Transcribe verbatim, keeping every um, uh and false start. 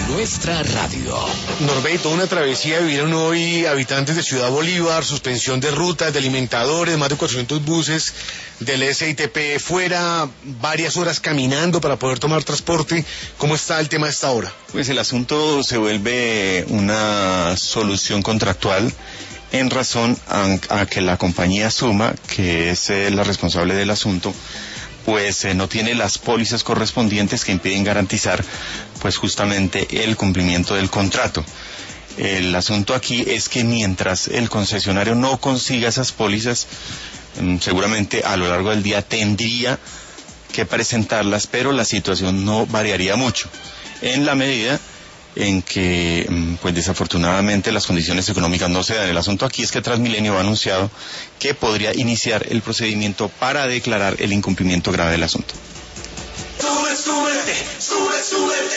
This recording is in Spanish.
nuestra radio. Norberto, una travesía vivieron hoy habitantes de Ciudad Bolívar, suspensión de rutas, de alimentadores, más de cuatrocientos buses del S I T P fuera, varias horas caminando para poder tomar transporte. ¿Cómo está el tema a esta hora? Pues el asunto se vuelve una solución contractual en razón a, a que la compañía Suma, que es eh, la responsable del asunto, pues eh, no tiene las pólizas correspondientes que impiden garantizar pues justamente el cumplimiento del contrato. El asunto aquí es que mientras el concesionario no consiga esas pólizas, eh, seguramente a lo largo del día tendría que presentarlas, pero la situación no variaría mucho, en la medida en que, pues desafortunadamente, las condiciones económicas no se dan. El asunto aquí es que Transmilenio ha anunciado que podría iniciar el procedimiento para declarar el incumplimiento grave del asunto. Sube, súbete, sube, súbete.